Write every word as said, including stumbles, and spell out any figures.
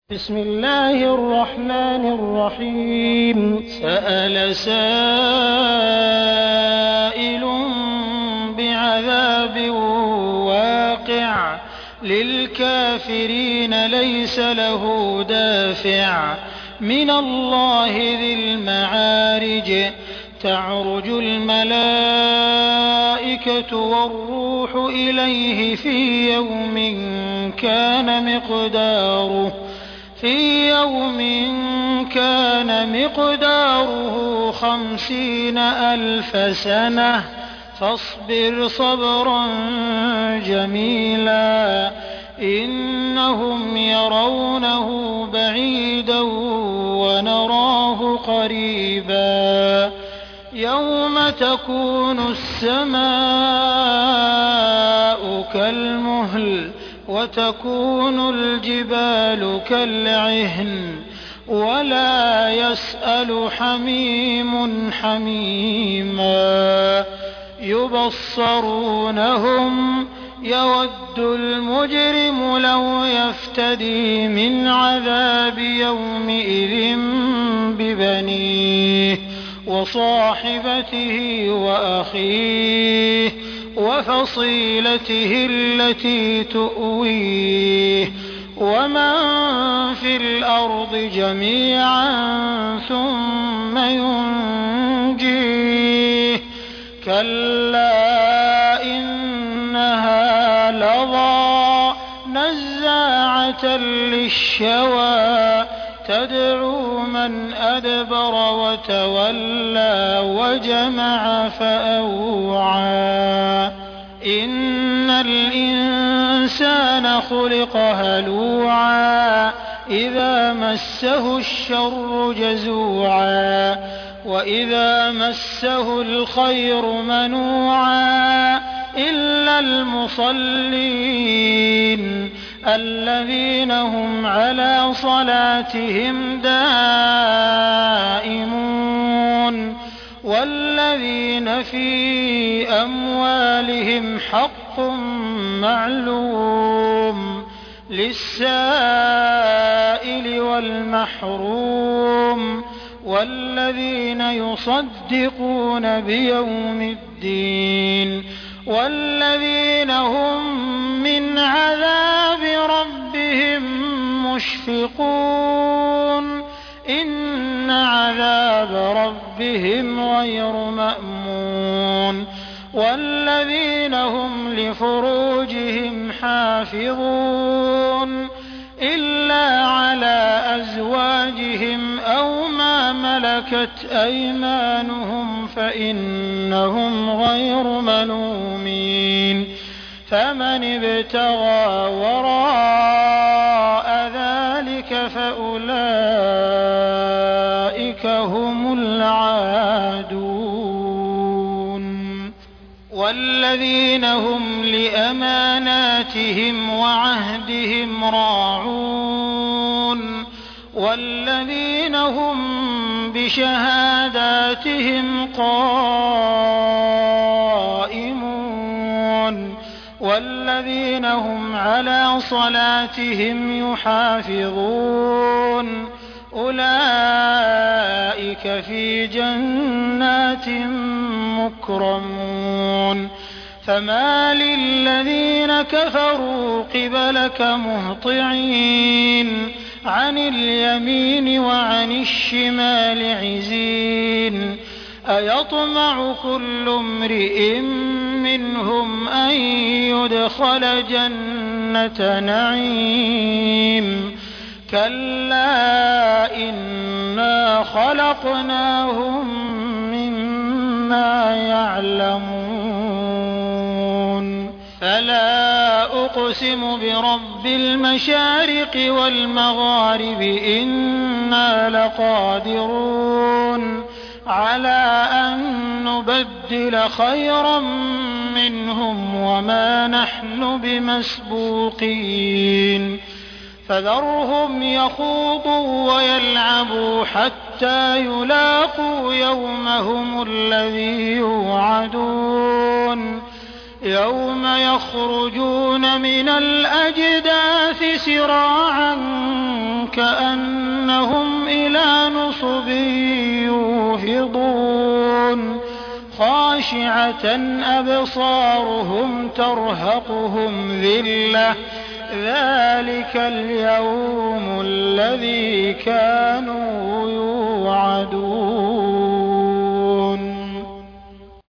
بسم الله الرحمن الرحيم سأل سائل بعذاب واقع للكافرين ليس له دافع من الله ذي المعارج تعرج الملائكة والروح إليه في يوم كان مقداره في يوم كان مقداره خمسين ألف سنة فاصبر صبرا جميلا إنهم يرونه بعيدا ونراه قريبا يوم تكون السماء كالمهل وتكون الجبال كالعهن ولا يسأل حميم حميما يبصرونهم يود المجرم لو يفتدي من عذاب يومئذ ببنيه وصاحبته وأخيه وفصيلته التي تؤويه ومن في الأرض جميعا ثم ينجيه كلا إنها لظى نزاعة للشوى تدعو من أدبر وتولى وجمع فأوعى إن الإنسان خلق هلوعا إذا مسه الشر جزوعا وإذا مسه الخير منوعا إلا المصلين الذين هم على صلاتهم دائمون والذين في أموالهم حق معلوم للسائل والمحروم والذين يصدقون بيوم الدين والذين هم من عذاب ربهم مشفقون إن عذاب ربهم غير مأمون والذين هم لفروجهم حافظون إلا على أزواجهم أو ما ملكت أيمانهم فإنهم غير ملومين فمن ابتغى وراء ذلك فأولئك هم العادون والذين هم لأماناتهم وعهدهم راعون والذين هم بشهاداتهم قائمون والذين هم على صلاتهم يحافظون أولئك في جنات مكرمون فما للذين كفروا قبلك مهطعين عن اليمين وعن الشمال عزين أيطمع كل امرئ منهم أن يدخل جنة نعيم كلا إنا خلقناهم مما يعلمون فلا أقسم برب المشارق والمغارب إنا لقادرون على أن نبدل خيرا منهم وما نحن بمسبوقين فذرهم يخوضوا ويلعبوا حتى يلاقوا يومهم الذي يوعدون يوم يخرجون من الأجداث سراعا كأنهم إلى نصب يوفضون خاشعة أبصارهم ترهقهم ذلة ذلك اليوم الذي كانوا يوعدون.